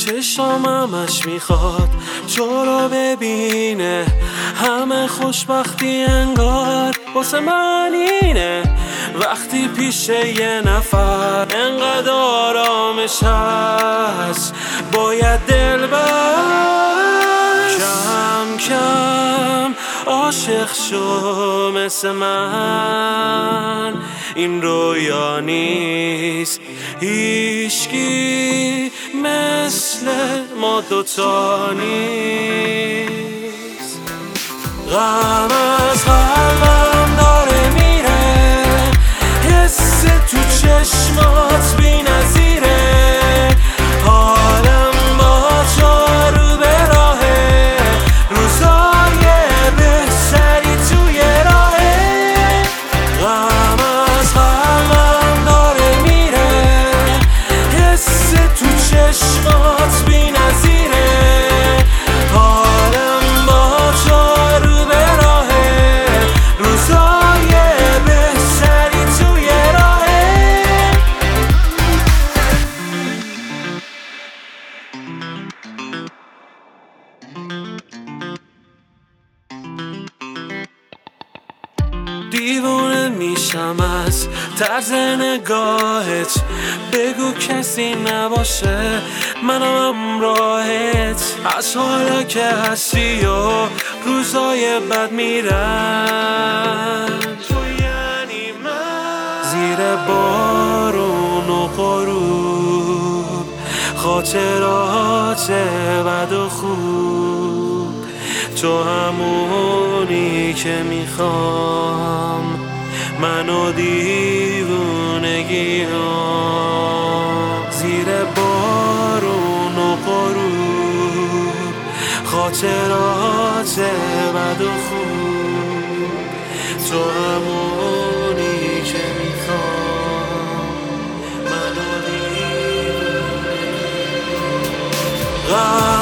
چشام همش میخواد تو رو ببینه، همه خوشبختی انگار واسه من اینه. وقتی پیش یه نفر انقدر آرامش هست، باید دل کم کم عاشق شو مثل من. این رویا نیست، هیچکی مثل ما دوتا نیست. غم از قلبم داره میره، حس تو چشمات بی نظیره. حالم با تو رو به راهه، روزای بهتری توی راهه. غم از قلبم داره میره، حس تو چشمات بی نظیره. حالم با تو رو به راهه، روزای بهتری توی راهه. دیوونه میشم از طرز نگاهت، بگو کسی نباشه منم همراهت. از حالا که هستی و روزای بد میرن، تو یعنی من. زیر بارون و غروب خاطرات بد و خوب، تو همونی که میخوام، منو دیوونگیام. زیر بارون و غروب خاطرات بد و خوب، تو همونی که میخوام، منو دیوونگیام.